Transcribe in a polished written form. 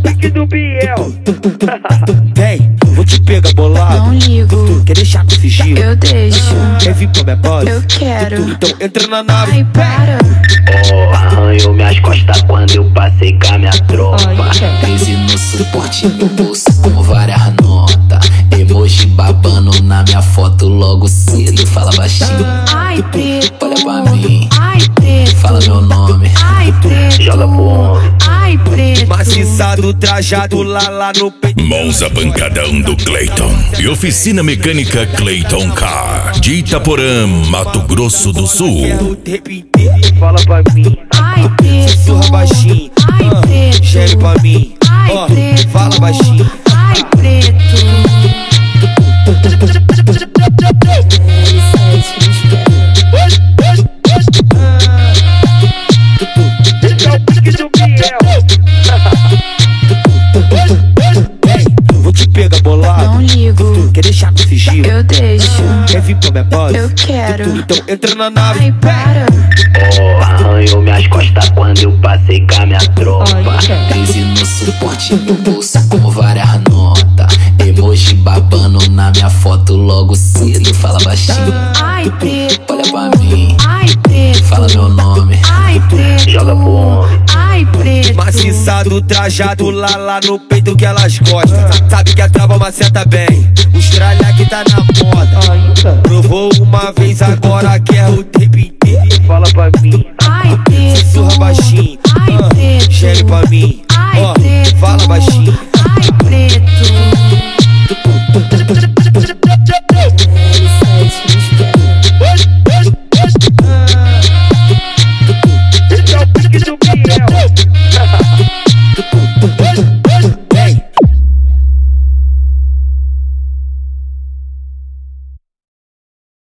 pique do Biel. Vem, vou te pegar bolado. Não ligo, Quer deixar com sigilo? eu deixo. Quer vir pra minha base? Eu quero. Então entra na nave. Ai, para. Oh, arranhou minhas costas quando eu passei com a minha tropa. 13 no suporte, no bolso com várias notas. Emoji babando na minha foto logo cedo. Fala baixinho, Ai, preto. olha pra mim, Ai, preto. fala meu nome. Ai, preto. Joga pro homem. Ai, preto. Maciçado, trajado lá no peito. Monza Pancadão do Clayton e Oficina Mecânica Clayton Car de Itaporã, Mato Grosso do Sul. Quero o tempo inteiro. Fala pra mim. Ai, preto. Sussurra baixinho. Ai, preto. Gere pra mim. Ai, Ó, preto. fala baixinho. Ai, preto. É o pique do Biel. Vem, vou te pegar bolado. Não ligo, Quer deixar com sigilo? eu deixo. Quer vir pra minha base? Eu quero. Então entra na nave. Ai, para. Oh, arranhou minhas costas quando eu passei com a minha tropa. 13 no suporte, no bolso com várias notas. Emoji babando na minha foto logo cedo. Fala baixinho, Ai, preto. olha pra mim, Ai, preto. fala meu nome. Ai, preto. Joga pro homem. Ai, preto. Maciçado, trajado lá no peito que elas gostam. Sabe que a trava maceta bem. O estralha que tá na moda. Provou uma vez, agora quer o tempo inteiro. Fala pra mim. Ai, preto. Sussurra baixinho. Ai, preto. Gere pra mim. Ai, Ó, preto. fala baixinho. Ai, preto.